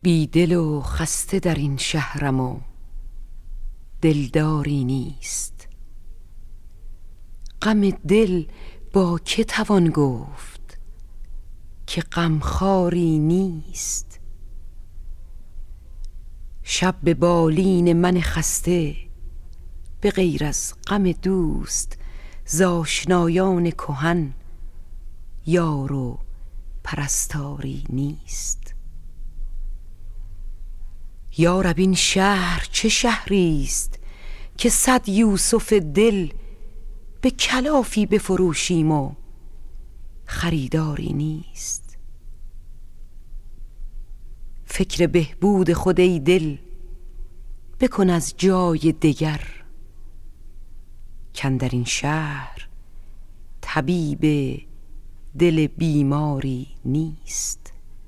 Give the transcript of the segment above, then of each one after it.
بی دل و خسته در این شهرم و دلداری نیست. غم دل با که توان گفت که غمخواری نیست. شب به بالین من خسته به غیر از غم دوست ز آشنایان کهن یار و پرستاری نیست. یا رب این شهر چه شهریست که 100 یوسف دل به کلافی بفروشیم و خریداری نیست. فکر بهبود خود ای دل بکن از جای دگر، کاندر این شهر طبیب دل بیماری نیست.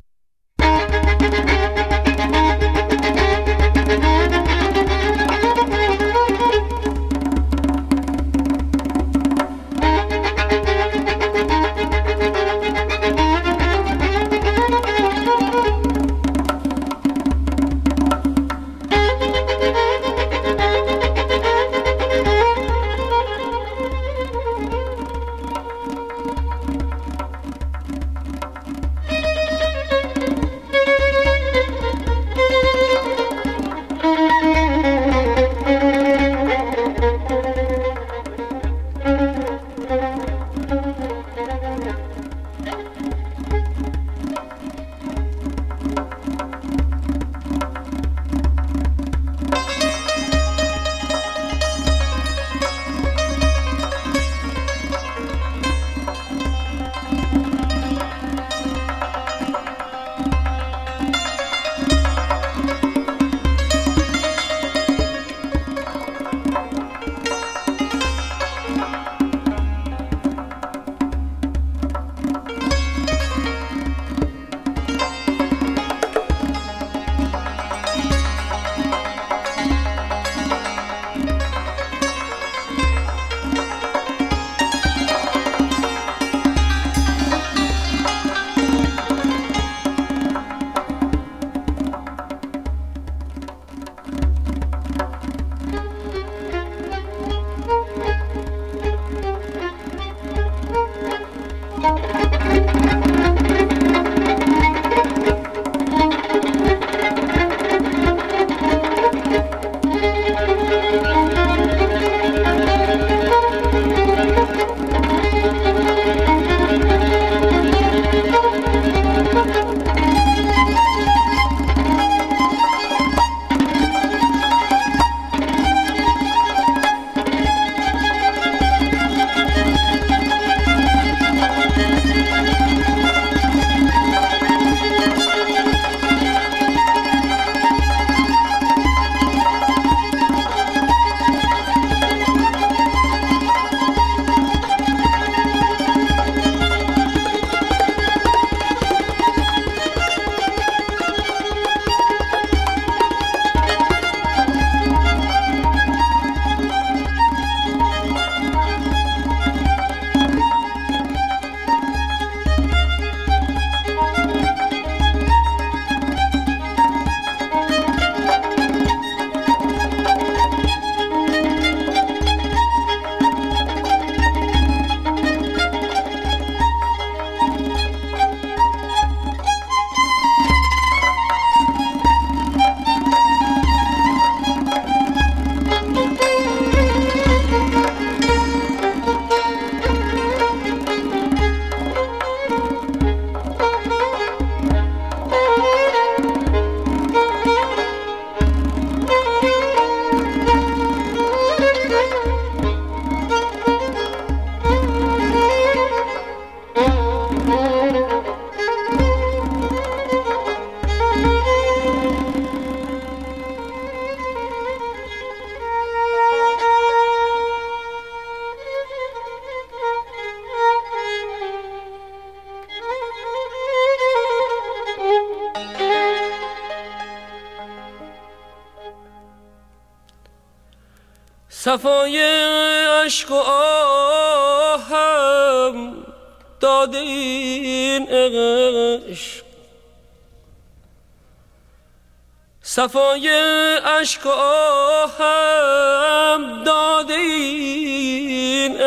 صفای عشق و آهم داد این عشق، صفای عشق و آهم داده این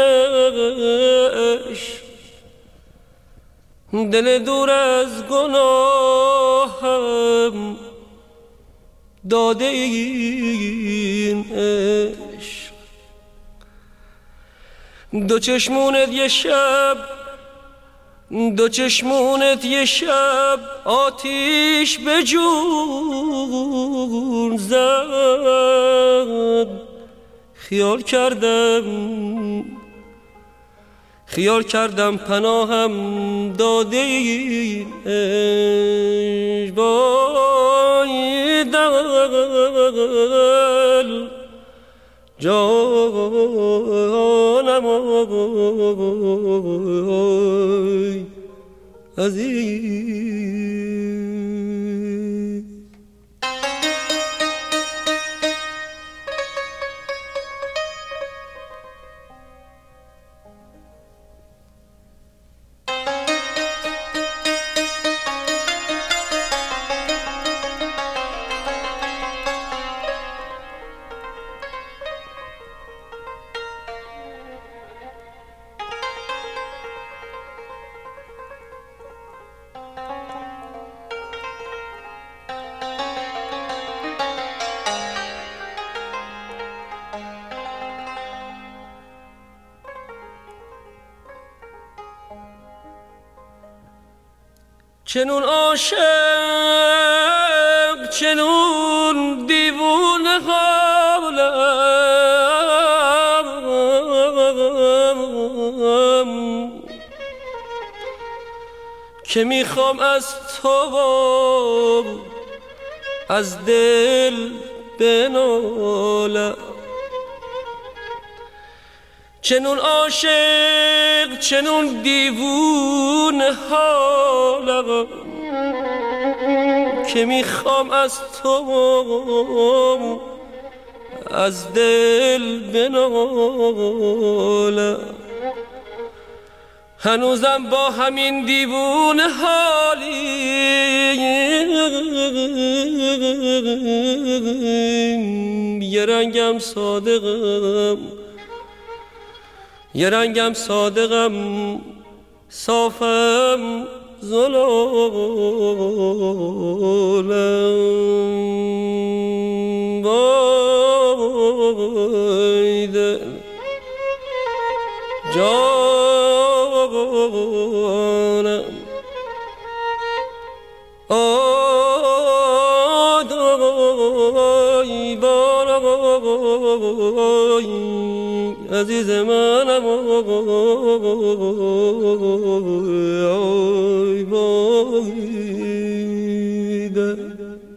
عشق، دل دور از گناهم داده این عشق. دو چشمونت یه شب آتیش به جون زد. خیال کردم پناهم داده این عشق. وای دل جانم آی عزیز. چنون عاشق چنون دیوانه حالم که میخوام از تو از دل بنالم. چنون عاشق چنون دیوانه حالم که میخوام از تو از دل بنالم. هنوزم با همین دیوانه حالی یه رنگم صادقم صافم زلالم. وای دل جانم آدای بارای عزیز منم آی وای دل.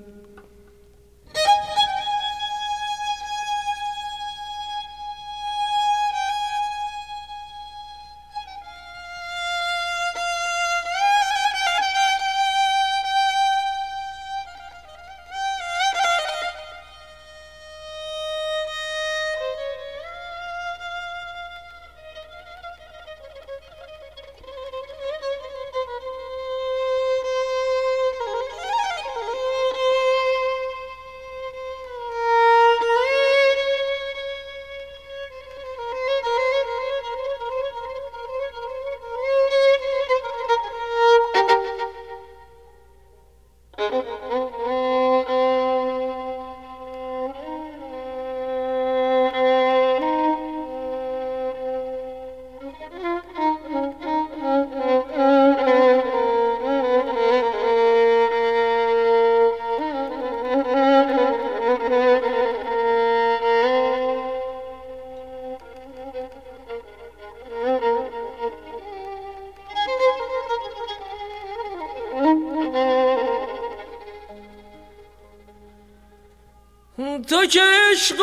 تو که عشق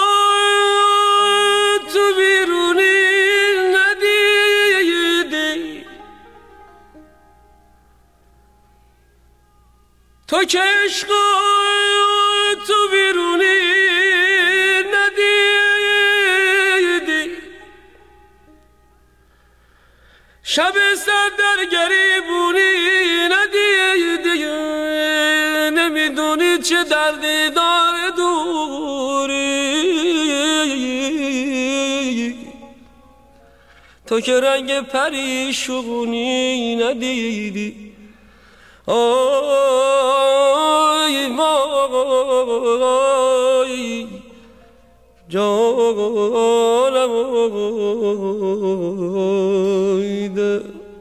تو بیرونی ندیدی، تو که عشق تو بیرونی ندیدی، شب سر در گریبونی ندیدی، نمیدونی چه دردی داره دوری، تو که رنگ پریشونی ندیدی. آی وای جانم آیده.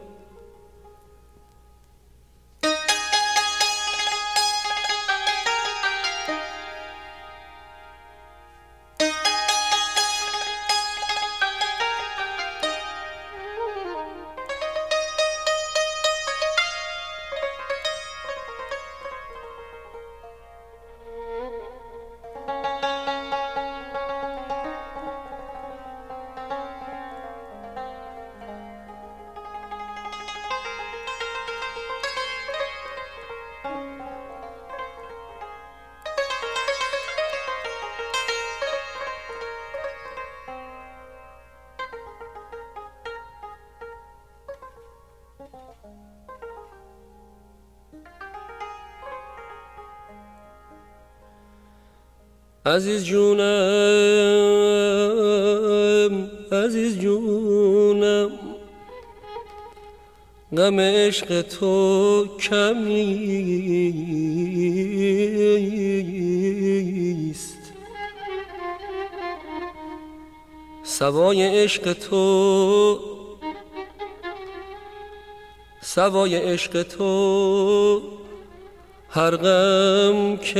عزیز جونم عزیز جونم، غم عشق تو کم نیست، سوای عشق تو سوای عشق تو هر غم که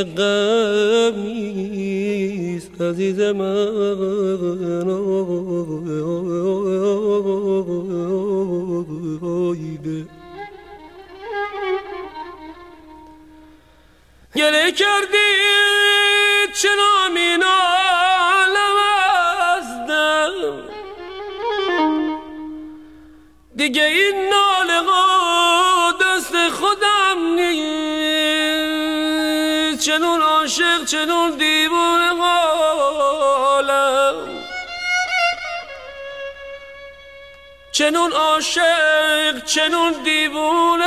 غمیست عزیز من. گله کردی چنان این عالم از دم، دیگه این ناله ها دست خودم نیست. چنون عاشق چنون دیوونه حالم، چنون عاشق چنون دیوونه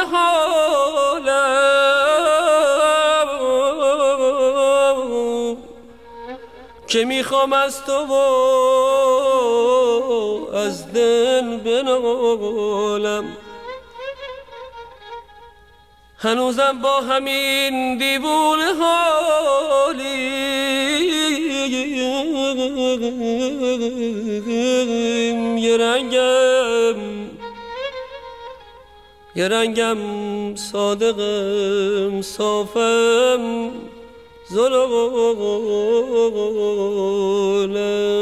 حالم، که میخوام از تو و از دل بنالم. هنوزم با همین دیوونه حالی، یه رنگم صادقم صافم زلالم.